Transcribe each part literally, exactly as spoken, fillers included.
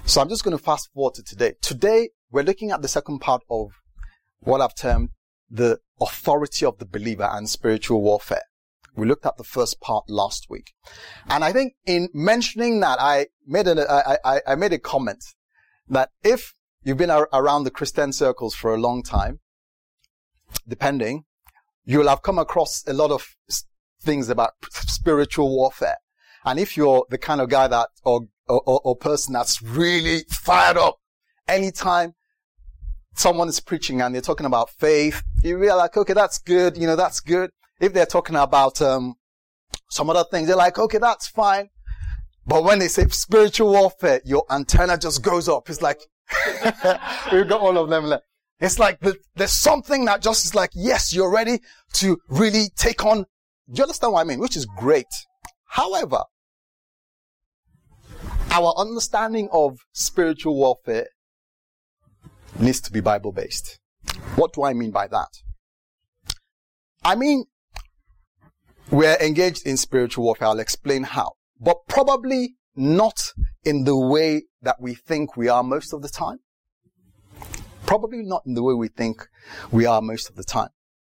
So I'm just going to fast forward to today. Today, we're looking at the second part of what I've termed the authority of the believer and spiritual warfare. We looked at the first part last week. And I think in mentioning that, I made a, I, I, I made a comment that if you've been ar- around the Christian circles for a long time, depending, you'll have come across a lot of things about spiritual warfare. And if you're the kind of guy that, or, or, or person that's really fired up, anytime someone is preaching and they're talking about faith, you realize, like, okay, that's good, you know, that's good. If they're talking about um some other things, they're like, okay, that's fine. But when they say spiritual warfare, your antenna just goes up. It's like, we've got all of them left. It's like the, there's something that just is like, yes, you're ready to really take on. Do you understand what I mean? Which is great. However, our understanding of spiritual warfare needs to be Bible-based. What do I mean by that? I mean, we're engaged in spiritual warfare. I'll explain how. But probably not in the way that we think we are most of the time. Probably not in the way we think we are most of the time.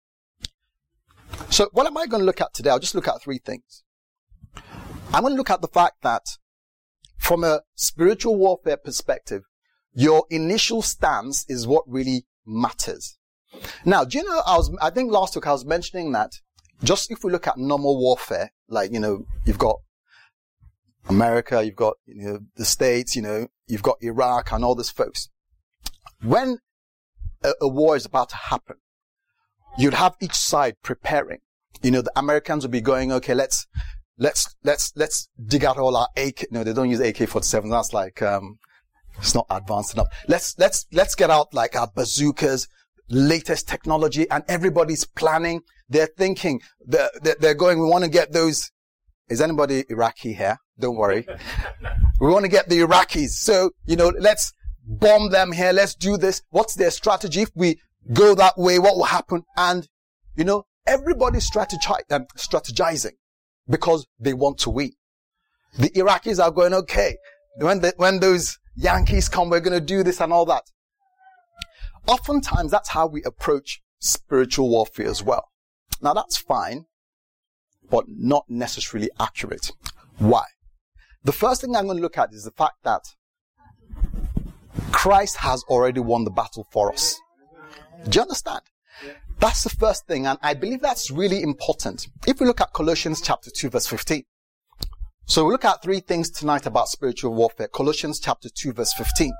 So what am I going to look at today? I'll just look at three things. I'm going to look at the fact that from a spiritual warfare perspective, your initial stance is what really matters. Now, do you know, I was, I think last week I was mentioning that just if we look at normal warfare, like, you know, you've got America, you've got, you know, the States, you know, you've got Iraq and all these folks. When a, a war is about to happen, you'd have each side preparing. You know, the Americans would be going, okay, let's, let's, let's, let's dig out all our A K, no, they don't use A K forty-seven. That's like, um, it's not advanced enough. Let's, let's, let's get out like our bazookas, latest technology, and everybody's planning. They're thinking, they're, they're going, we want to get those. Is anybody Iraqi here? Don't worry. We want to get the Iraqis. So, you know, let's bomb them here. Let's do this. What's their strategy? If we go that way, what will happen? And, you know, everybody's strategize, um, strategizing because they want to win. The Iraqis are going, okay, when the, when those Yankees come, we're going to do this and all that. Oftentimes, that's how we approach spiritual warfare as well. Now, that's fine, but not necessarily accurate. Why? The first thing I'm going to look at is the fact that Christ has already won the battle for us. Do you understand? That's the first thing, and I believe that's really important. If we look at Colossians chapter two, verse fifteen. So we'll look at three things tonight about spiritual warfare. Colossians chapter two, verse fifteen.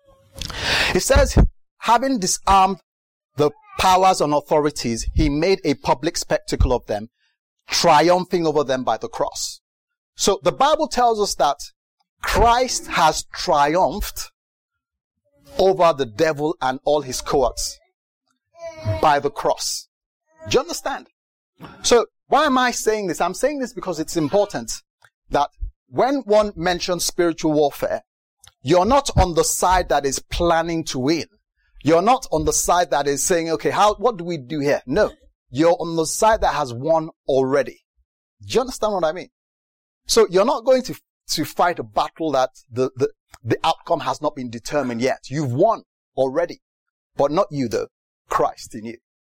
It says, having disarmed the powers and authorities, he made a public spectacle of them, triumphing over them by the cross. So the Bible tells us that Christ has triumphed over the devil and all his cohorts by the cross. Do you understand? So why am I saying this? I'm saying this because it's important that when one mentions spiritual warfare, you're not on the side that is planning to win. You're not on the side that is saying, okay, how, what do we do here? No. You're on the side that has won already. Do you understand what I mean? So you're not going to, to fight a battle that the, the, the outcome has not been determined yet. You've won already. But not you though. Christ in you.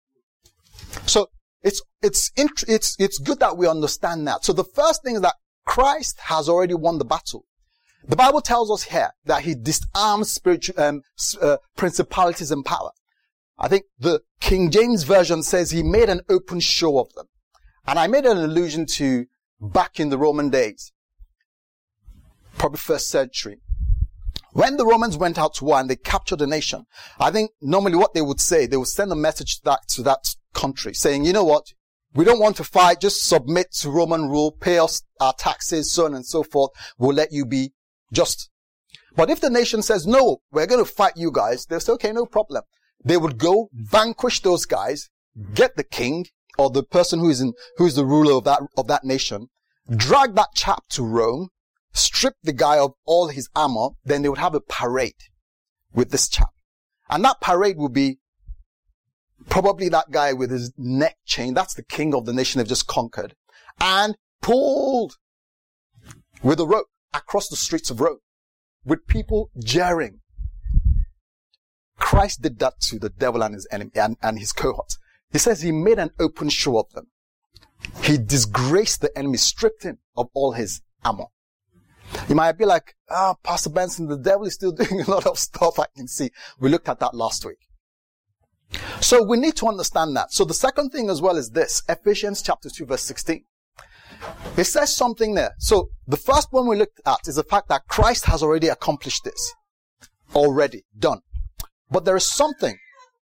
So it's, it's, it's, it's good that we understand that. So the first thing is that Christ has already won the battle. The Bible tells us here that he disarms spiritual, um, uh, principalities and power. I think the King James Version says he made an open show of them. And I made an allusion to back in the Roman days, probably first century. When the Romans went out to war and they captured a nation, I think normally what they would say, they would send a message to that, to that country saying, you know what? We don't want to fight, just submit to Roman rule, pay us our taxes, so on and so forth. We'll let you be just. But if the nation says, no, we're going to fight you guys, they'll say, okay, no problem. They would go vanquish those guys, get the king or the person who is in, who is the ruler of that, of that nation, drag that chap to Rome, strip the guy of all his armor, then they would have a parade with this chap. And that parade would be probably that guy with his neck chain. That's the king of the nation they've just conquered. And pulled with a rope across the streets of Rome. with people jeering. Christ did that to the devil and his enemy and, and his cohorts. He says he made an open show of them. He disgraced the enemy, stripped him of all his armor. You might be like, ah, oh, Pastor Benson, the devil is still doing a lot of stuff I can see. We looked at that last week. So we need to understand that. So the second thing as well is this, Ephesians chapter two verse sixteen. It says something there. So the first one we looked at is the fact that Christ has already accomplished this. Already done. But there is something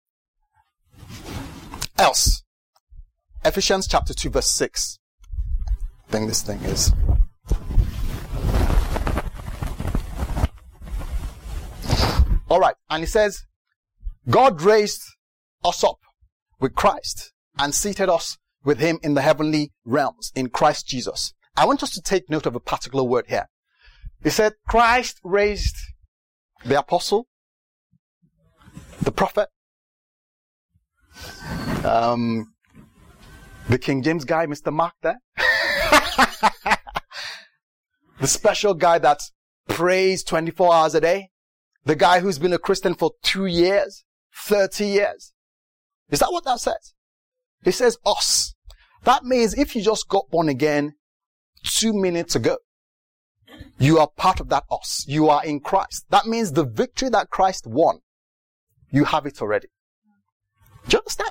else. Ephesians chapter two verse six. I think this thing is. Alright, and it says, God raised us up with Christ and seated us with him in the heavenly realms in Christ Jesus. I want us to take note of a particular word here. He said, Christ raised the apostle, the prophet, um, the King James guy, Mister Mark there, the special guy that prays twenty-four hours a day, the guy who's been a Christian for two years, thirty years. Is that what that says? It says us. That means if you just got born again two minutes ago, you are part of that us. You are in Christ. That means the victory that Christ won, you have it already. Do you understand?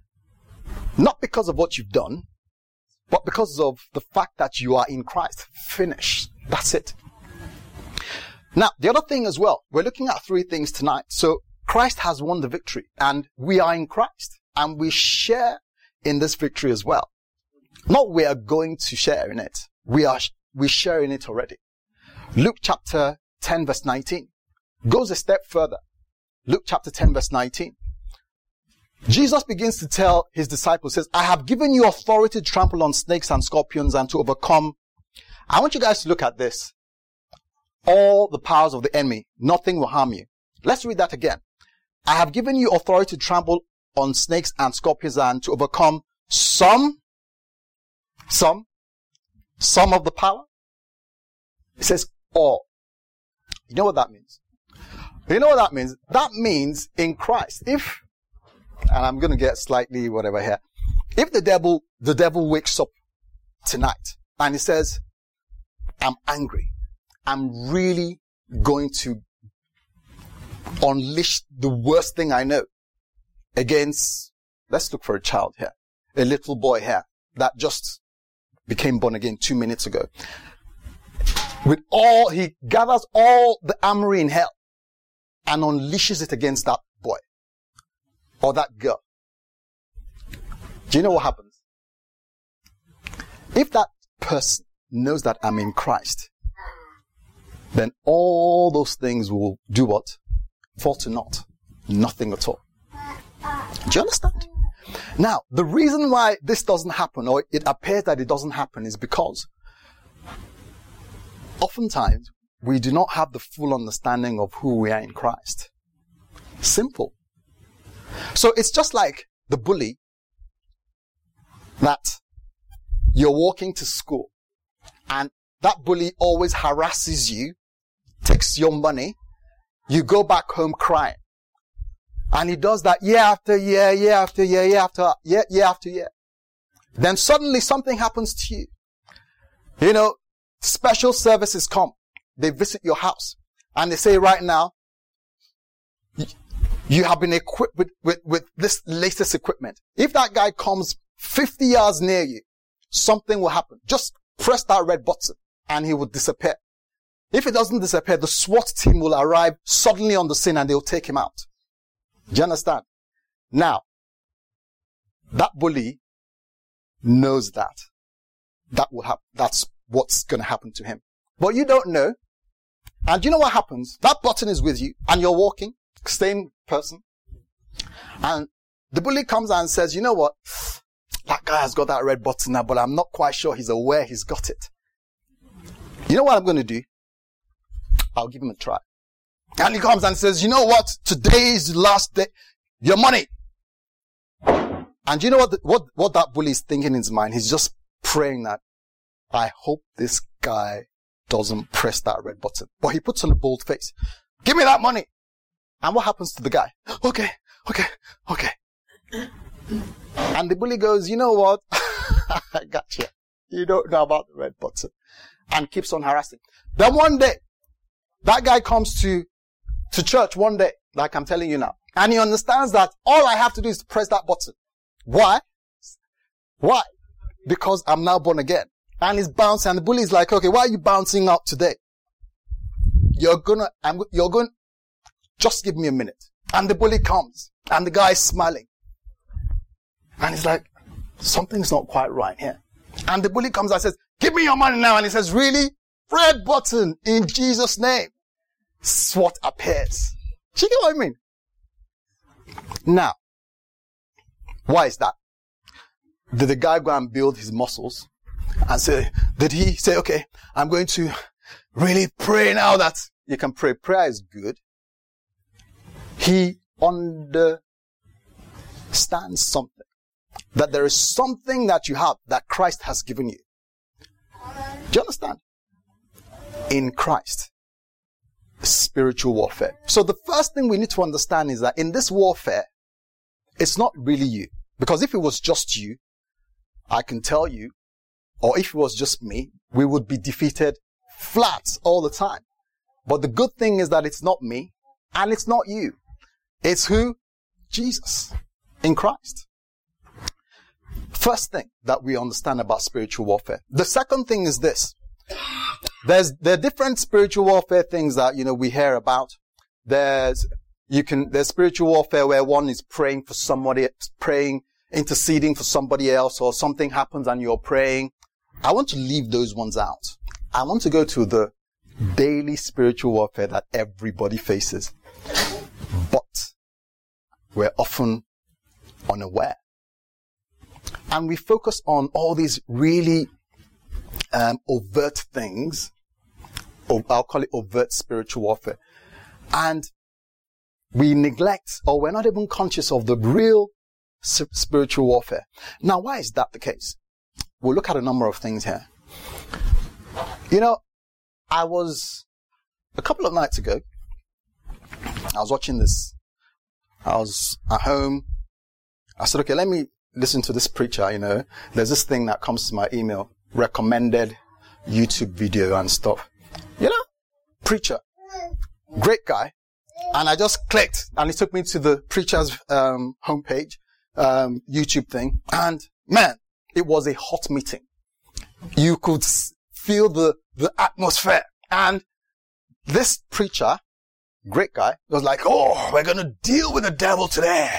Not because of what you've done, but because of the fact that you are in Christ. Finished. That's it. Now, the other thing as well, we're looking at three things tonight. So, Christ has won the victory, and we are in Christ, and we share in this victory as well. Not we are going to share in it. We are, we share in it already. Luke chapter ten verse nineteen goes a step further. Luke chapter ten verse nineteen. Jesus begins to tell his disciples, says, I have given you authority to trample on snakes and scorpions and to overcome. I want you guys to look at this. All the powers of the enemy, nothing will harm you. Let's read that again. I have given you authority to trample on snakes and scorpions and to overcome some, some, some of the power. It says all. You know what that means? You know what that means? That means in Christ, if, and I'm going to get slightly whatever here, if the devil, the devil wakes up tonight and he says, I'm angry, I'm really going to unleash the worst thing I know against, let's look for a child here, a little boy here that just became born again two minutes ago. With all, he gathers all the armory in hell and unleashes it against that boy or that girl. Do you know what happens? If that person knows that I'm in Christ, then all those things will do what? Fall to naught. Nothing at all. Do you understand? Now, the reason why this doesn't happen, or it appears that it doesn't happen, is because oftentimes we do not have the full understanding of who we are in Christ. Simple. So it's just like the bully that you're walking to school and that bully always harasses you, takes your money, you go back home crying. And he does that year after year, year after year, year after year, year after year. Then suddenly something happens to you. You know, special services come. They visit your house. And they say right now, you have been equipped with, with, with this latest equipment. If that guy comes fifty yards near you, something will happen. Just press that red button and he will disappear. If it doesn't disappear, the SWAT team will arrive suddenly on the scene and they'll take him out. Do you understand? Now, that bully knows that. That will happen. That's what's going to happen to him. But you don't know. And you know what happens? That button is with you and you're walking, same person. And the bully comes and says, you know what? That guy has got that red button now, but I'm not quite sure he's aware he's got it. You know what I'm going to do? I'll give him a try. And he comes and says, you know what? Today is the last day. Your money. And you know what, the, what, what that bully is thinking in his mind? He's just praying that, I hope this guy doesn't press that red button. But he puts on a bold face. Give me that money. And what happens to the guy? Okay, okay, okay. And the bully goes, you know what? I got you. You don't know about the red button. And keeps on harassing. Then one day, that guy comes to, to church one day, like I'm telling you now. And he understands that all I have to do is to press that button. Why? Why? Because I'm now born again. And he's bouncing, and the bully is like, okay, why are you bouncing up today? You're gonna, I'm, you're going, just give me a minute. And the bully comes, and the guy is smiling. And he's like, something's not quite right here. And the bully comes and says, give me your money now. And he says, really? Red button in Jesus' name. SWAT appears. Do you get what I mean? Now, why is that? Did the guy go and build his muscles? And say, did he say, okay, I'm going to really pray now that you can pray. Prayer is good. He understands something. That there is something that you have that Christ has given you. Do you understand? In Christ. Spiritual warfare. So the first thing we need to understand is that in this warfare, it's not really you. Because if it was just you, I can tell you, or if it was just me, we would be defeated flat all the time. But the good thing is that it's not me, and it's not you. It's who? Jesus. In Christ. First thing that we understand about spiritual warfare. The second thing is this. There's, there are different spiritual warfare things that, you know, we hear about. There's, you can, there's spiritual warfare where one is praying for somebody, praying, interceding for somebody else, or something happens and you're praying. I want to leave those ones out. I want to go to the daily spiritual warfare that everybody faces. But we're often unaware. And we focus on all these really um, overt things. Or I'll call it overt spiritual warfare. And we neglect, or we're not even conscious of the real s- spiritual warfare. Now, why is that the case? We'll look at a number of things here. You know, I was, a couple of nights ago, I was watching this. I was at home. I said, okay, let me listen to this preacher, you know. There's this thing that comes to my email, recommended YouTube video and stuff. You know, preacher, great guy. And I just clicked, and it took me to the preacher's um, homepage, um, YouTube thing. And man, it was a hot meeting. You could feel the, the atmosphere. And this preacher, great guy, was like, oh, we're going to deal with the devil today.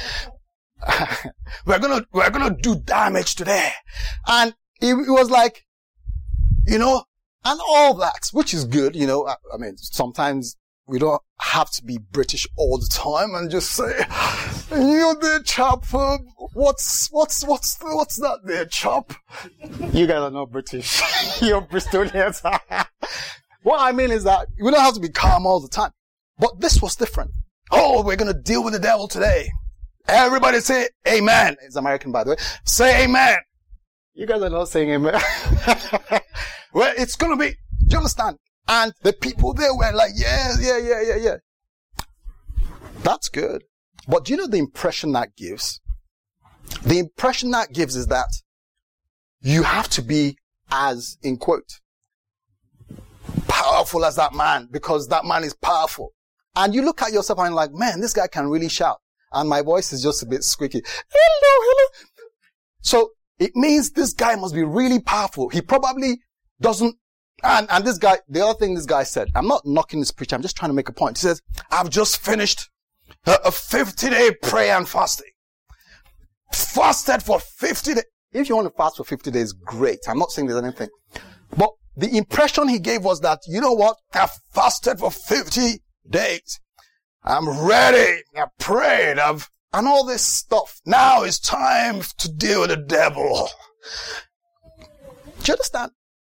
we're going to, we're going to do damage today. And he, he was like, you know, and all that, which is good, you know. I, I mean, sometimes we don't have to be British all the time and just say, you there, chap, uh, what's, what's, what's, what's that there, chap? You guys are not British. You're Bristolians. What I mean is that we don't have to be calm all the time. But this was different. Oh, we're going to deal with the devil today. Everybody say amen. It's American, by the way. Say amen. You guys are not saying amen. Well, it's going to be, do you understand? And the people there were like, yeah, yeah, yeah, yeah, yeah. That's good. But do you know the impression that gives? The impression that gives is that you have to be as, in quote, powerful as that man, because that man is powerful. And you look at yourself and you're like, man, this guy can really shout. And my voice is just a bit squeaky. Hello, hello. So it means this guy must be really powerful. He probably doesn't. And, and this guy, the other thing this guy said, I'm not knocking this preacher, I'm just trying to make a point. He says, I've just finished a, a fifty day prayer and fasting. Fasted for fifty days. If you want to fast for fifty days, great. I'm not saying there's anything. But the impression he gave was that, you know what? I've fasted for fifty days. I'm ready. I prayed. I've, and all this stuff. Now it's time to deal with the devil. Do you understand?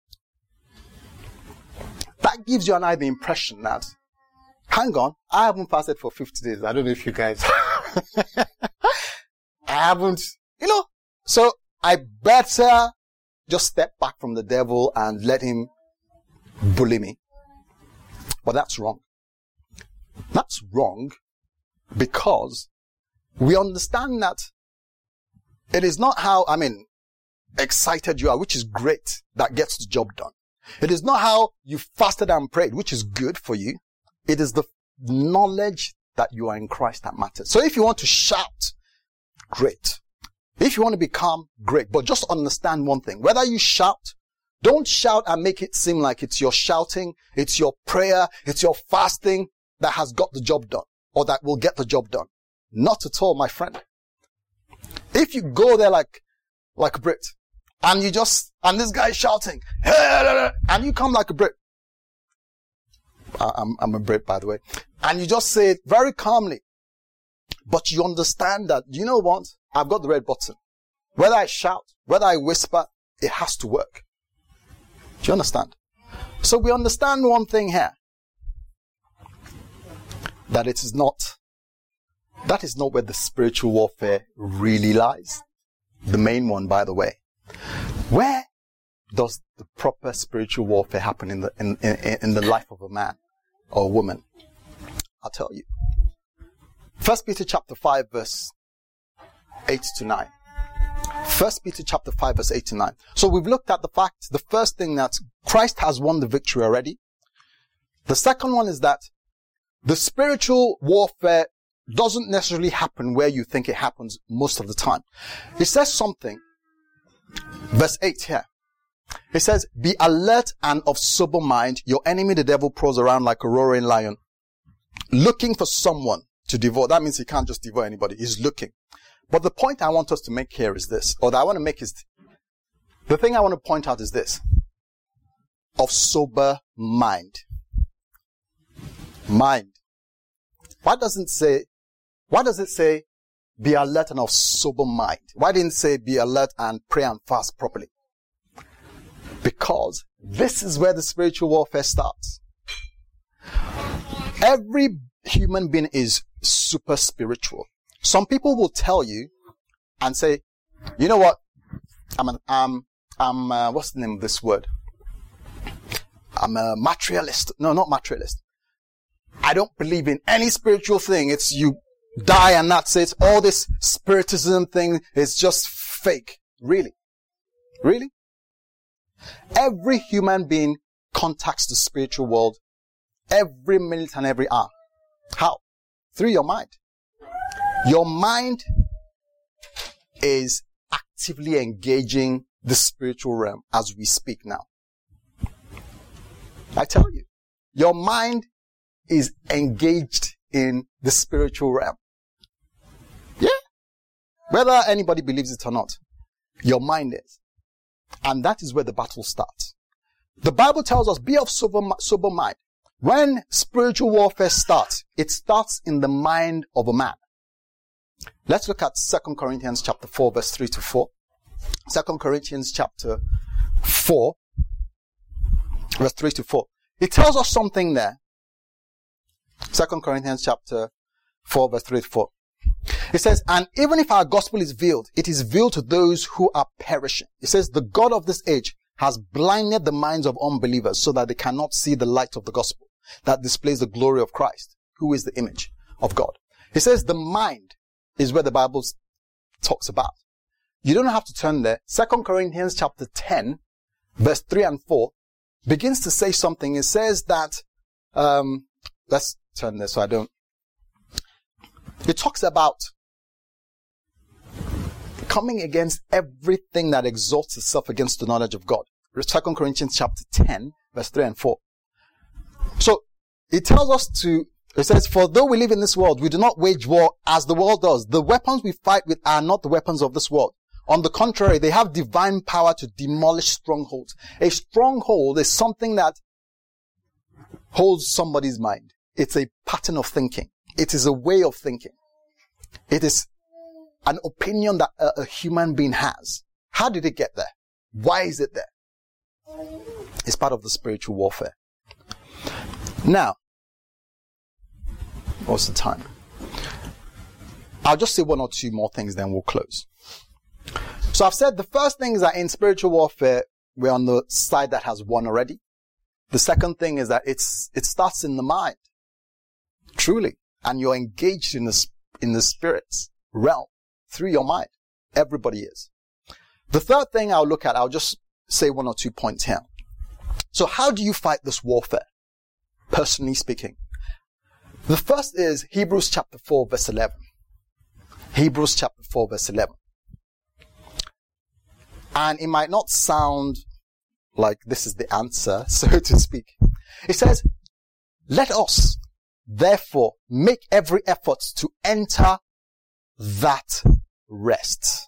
That gives you and I the impression that, hang on, I haven't fasted for fifty days. I don't know if you guys, I haven't, you know, so I better just step back from the devil and let him bully me. But that's wrong. That's wrong because we understand that it is not how, I mean, excited you are, which is great, that gets the job done. It is not how you fasted and prayed, which is good for you. It is the knowledge that you are in Christ that matters. So if you want to shout, great. If you want to be calm, great. But just understand one thing. Whether you shout, don't shout and make it seem like it's your shouting, it's your prayer, it's your fasting that has got the job done, or that will get the job done. Not at all, my friend. If you go there like, like a Brit, and you just, and this guy is shouting, and you come like a Brit. I'm, I'm a Brit, by the way. And you just say it very calmly. But you understand that, you know what? I've got the red button. Whether I shout, whether I whisper, it has to work. Do you understand? So we understand one thing here. That it is not, that is not where the spiritual warfare really lies. The main one, by the way. Where does the proper spiritual warfare happen in the, in, in, in the life of a man or a woman? I'll tell you. First Peter chapter five verse eight to nine. First Peter chapter five verse eight to nine. So we've looked at the fact, the first thing, that Christ has won the victory already. The second one is that the spiritual warfare doesn't necessarily happen where you think it happens most of the time. It says something, verse eight here. It says, be alert and of sober mind. Your enemy, the devil, prowls around like a roaring lion, looking for someone to devour. That means he can't just devour anybody. He's looking. But the point I want us to make here is this, or that I want to make is, the thing I want to point out is this, of sober mind. Mind. Why doesn't it say, why does it say, be alert and of sober mind? Why didn't it say, be alert and pray and fast properly? Because this is where the spiritual warfare starts. Every human being is super spiritual. Some people will tell you and say, you know what? I'm an, um, I'm, uh, what's the name of this word? I'm a materialist. No, not materialist. I don't believe in any spiritual thing. It's you die and that's it. All this spiritism thing is just fake. Really? Really? Every human being contacts the spiritual world every minute and every hour. How? Through your mind. Your mind is actively engaging the spiritual realm as we speak now. I tell you, your mind is engaged in the spiritual realm. Yeah. Whether anybody believes it or not, your mind is. And that is where the battle starts. The Bible tells us, be of sober, sober mind. When spiritual warfare starts, it starts in the mind of a man. Let's look at Second Corinthians chapter four, verse three to four. Second Corinthians chapter four, verse three to four. It tells us something there. Second Corinthians chapter four, verse three to four. It says, and even if our gospel is veiled, it is veiled to those who are perishing. It says, the God of this age has blinded the minds of unbelievers so that they cannot see the light of the gospel that displays the glory of Christ, who is the image of God. It says the mind is where the Bible talks about. You don't have to turn there. Second Corinthians chapter ten, verse three and four begins to say something. It says that, um, let's turn there so I don't. It talks about coming against everything that exalts itself against the knowledge of God. Second Corinthians chapter ten, verse three and four. So, it tells us to, it says, for though we live in this world, we do not wage war as the world does. The weapons we fight with are not the weapons of this world. On the contrary, they have divine power to demolish strongholds. A stronghold is something that holds somebody's mind. It's a pattern of thinking. It is a way of thinking. It is an opinion that a, a human being has. How did it get there? Why is it there? It's part of the spiritual warfare. Now, what's the time? I'll just say one or two more things, then we'll close. So I've said the first thing is that in spiritual warfare, we're on the side that has won already. The second thing is that it's, it starts in the mind. Truly. And you're engaged in the, in the spirit's realm through your mind. Everybody is. The third thing I'll look at, I'll just say one or two points here. So how do you fight this warfare? Personally speaking. The first is Hebrews chapter four verse eleven. Hebrews chapter four verse eleven. And it might not sound like this is the answer, so to speak. It says, let us therefore make every effort to enter that rest.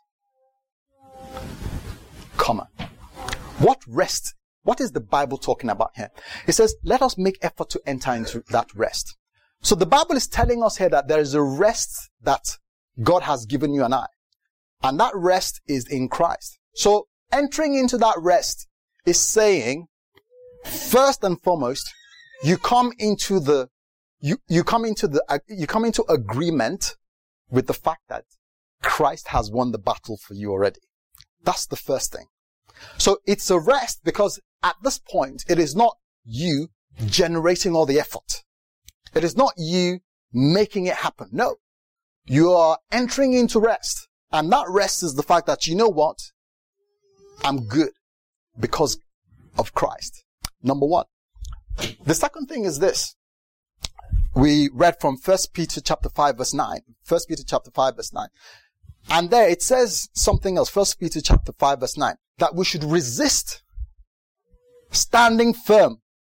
Comma. What rest? What is the Bible talking about here? It says, let us make effort to enter into that rest. So the Bible is telling us here that there is a rest that God has given you and I. And that rest is in Christ. So entering into that rest is saying, first and foremost, you come into the, you, you come into the, uh, you come into agreement with the fact that Christ has won the battle for you already. That's the first thing. So it's a rest because at this point, it is not you generating all the effort. It is not you making it happen. No. You are entering into rest. And that rest is the fact that, you know what? I'm good because of Christ. Number one. The second thing is this. We read from First Peter chapter five verse nine. First Peter chapter five verse nine. And there it says something else. First Peter chapter five verse nine. That we should resist standing firm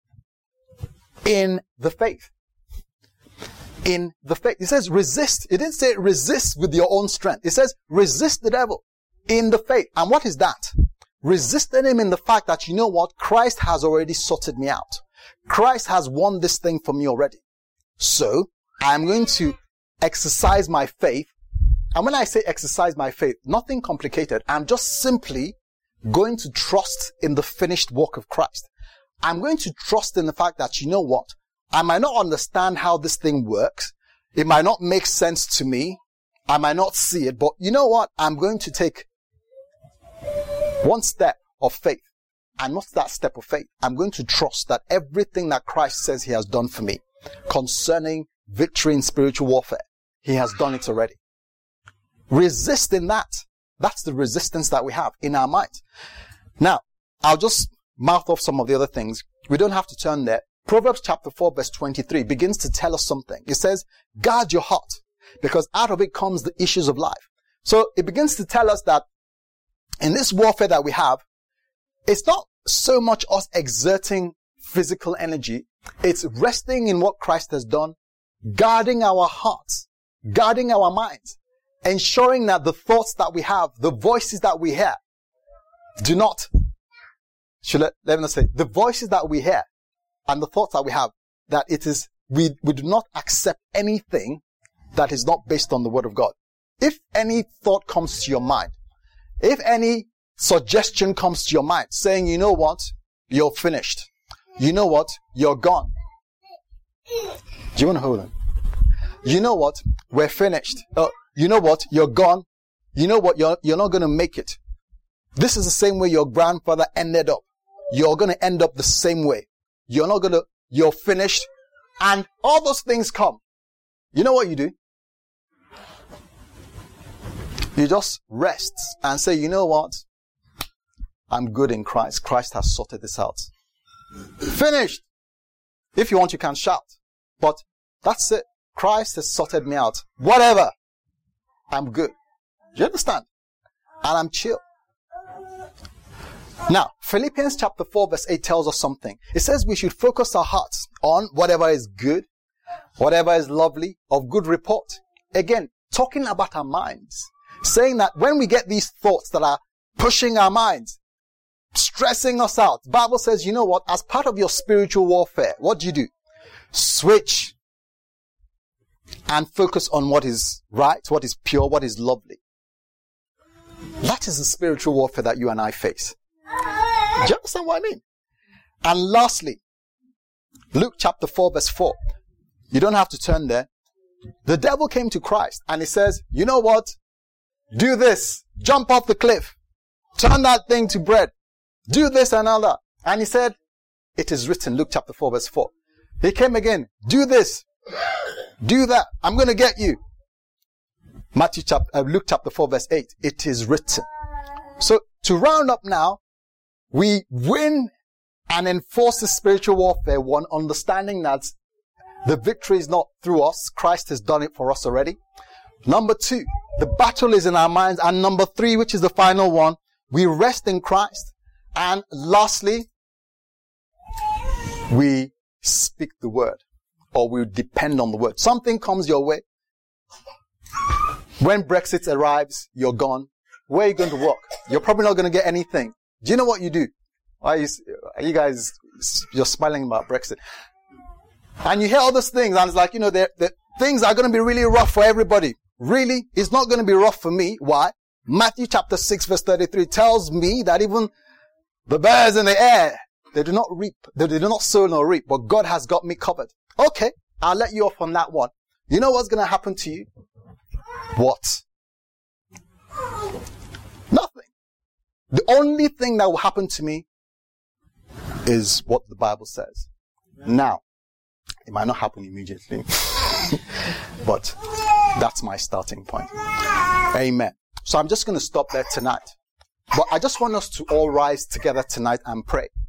in the faith. In the faith. It says resist. It didn't say resist with your own strength. It says resist the devil in the faith. And what is that? Resisting him in the fact that, you know what? Christ has already sorted me out. Christ has won this thing for me already. So, I'm going to exercise my faith. And when I say exercise my faith, nothing complicated. I'm just simply going to trust in the finished work of Christ. I'm going to trust in the fact that, you know what? I might not understand how this thing works. It might not make sense to me. I might not see it. But you know what? I'm going to take one step of faith. And what's that step of faith? I'm going to trust that everything that Christ says he has done for me concerning victory in spiritual warfare, he has done it already. Resist in that. That's the resistance that we have in our mind. Now, I'll just mouth off some of the other things. We don't have to turn there. Proverbs chapter four verse twenty-three begins to tell us something. It says, guard your heart, because out of it comes the issues of life. So it begins to tell us that in this warfare that we have, it's not so much us exerting physical energy. It's resting in what Christ has done, guarding our hearts, guarding our minds, ensuring that the thoughts that we have, the voices that we hear, do not, should let, let me say, the voices that we hear and the thoughts that we have, that it is, we, we do not accept anything that is not based on the word of God. If any thought comes to your mind, if any suggestion comes to your mind saying, you know what, you're finished. You know what, you're gone. Do you want to hold on? You know what, we're finished. Uh, you know what, you're gone. You know what, you're, you're not going to make it. This is the same way your grandfather ended up. You're going to end up the same way. You're not going to, you're finished. And all those things come. You know what you do? You just rest and say, you know what? I'm good in Christ. Christ has sorted this out. Finished. If you want, you can shout. But that's it. Christ has sorted me out. Whatever. I'm good. Do you understand? And I'm chill. Now, Philippians chapter four verse eight tells us something. It says we should focus our hearts on whatever is good, whatever is lovely, of good report. Again, talking about our minds. Saying that when we get these thoughts that are pushing our minds, stressing us out, the Bible says, you know what? As part of your spiritual warfare, what do you do? Switch and focus on what is right, what is pure, what is lovely. That is the spiritual warfare that you and I face. Do you understand what I mean? And lastly, Luke chapter four verse four. You don't have to turn there. The devil came to Christ and he says, you know what? Do this. Jump off the cliff. Turn that thing to bread. Do this and all that. And he said, It is written, Luke chapter four, verse four. He came again. Do this. Do that. I'm going to get you. Matthew chapter, uh, Luke chapter four, verse eight. It is written. So to round up now, we win and enforce the spiritual warfare, one, understanding that the victory is not through us. Christ has done it for us already. Number two, the battle is in our minds. And number three, which is the final one, we rest in Christ. And lastly, we speak the word, or we depend on the word. Something comes your way. When Brexit arrives, you're gone. Where are you going to work? You're probably not going to get anything. Do you know what you do? Why are you, are you guys, you're smiling about Brexit. And you hear all those things, and it's like, you know, the things are going to be really rough for everybody. Really? It's not going to be rough for me. Why? Matthew chapter six, verse thirty-three tells me that even the birds in the air, they do not reap, they do not sow nor reap, but God has got me covered. Okay, I'll let you off on that one. You know what's going to happen to you? What? Nothing. The only thing that will happen to me is what the Bible says. Now, it might not happen immediately, but that's my starting point. Amen. So I'm just going to stop there tonight. But I just want us to all rise together tonight and pray.